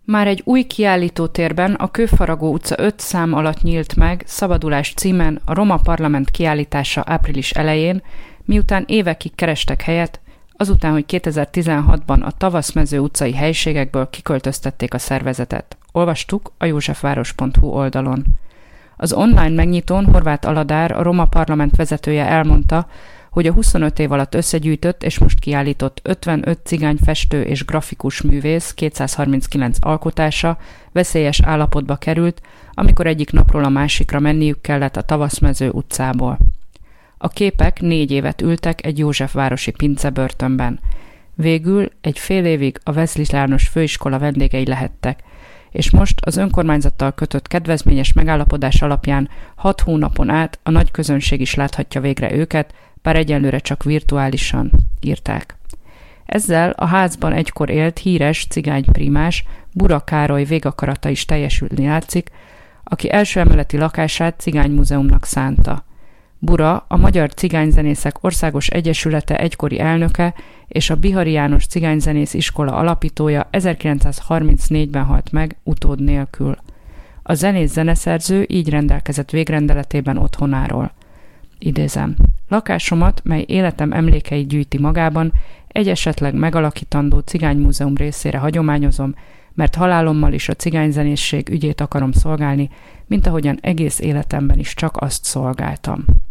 Már egy új kiállítótérben, a Kőfaragó utca 5 szám alatt nyílt meg Szabadulás címen a Roma Parlament kiállítása április elején, miután évekig kerestek helyet, azután, hogy 2016-ban a Tavaszmező utcai helyiségekből kiköltöztették a szervezetet. Olvastuk a józsefváros.hu oldalon. Az online megnyitón Horváth Aladár, a Roma Parlament vezetője elmondta, hogy a 25 év alatt összegyűjtött és most kiállított 55 cigány festő és grafikus művész 239 alkotása veszélyes állapotba került, amikor egyik napról a másikra menniük kellett a Tavaszmező utcából. A képek 4 évet ültek egy józsefvárosi pincebörtönben. Végül egy fél évig a Wesley János főiskola vendégei lehettek, és most az önkormányzattal kötött kedvezményes megállapodás alapján 6 hónapon át a nagy közönség is láthatja végre őket, bár egyelőre csak virtuálisan, írták. Ezzel a házban egykor élt híres cigányprímás Bura Károly végakarata is teljesülni látszik, aki első emeleti lakását cigánymúzeumnak szánta. Bura a Magyar Cigányzenészek Országos Egyesülete egykori elnöke és a Bihari János Cigányzenész Iskola alapítója 1934-ben halt meg utód nélkül. A zenész-zeneszerző így rendelkezett végrendeletében otthonáról. Idézem. Lakásomat, mely életem emlékeit gyűjti magában, egy esetleg megalakítandó cigánymúzeum részére hagyományozom, mert halálommal is a cigányzenészség ügyét akarom szolgálni, mint ahogyan egész életemben is csak azt szolgáltam.